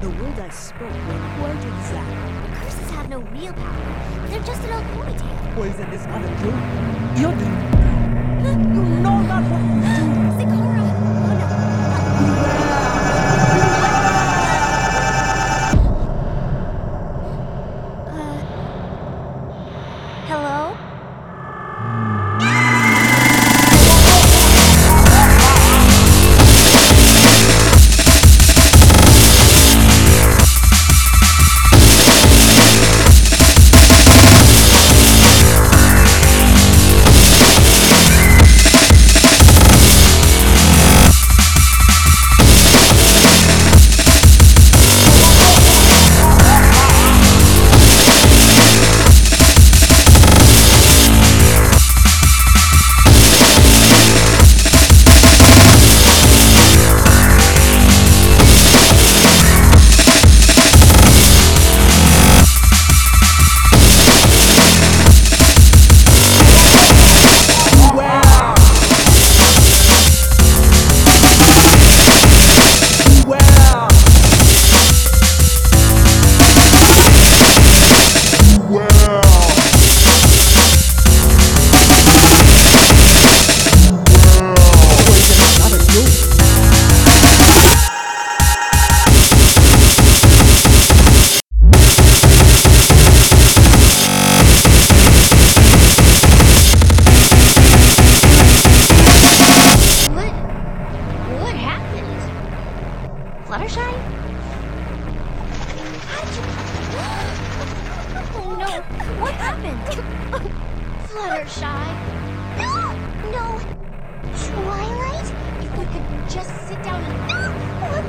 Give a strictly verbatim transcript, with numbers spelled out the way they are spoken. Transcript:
The words I spoke were quite exact. Curses have no real power. They're just an old fairy tale. Poison is not a joke. You're the... You know not what you do. Zecora! Oh no. Uh... Hello? Fluttershy? How'd you... Oh no, what happened? Fluttershy? No, no. Twilight? If we could just sit down and...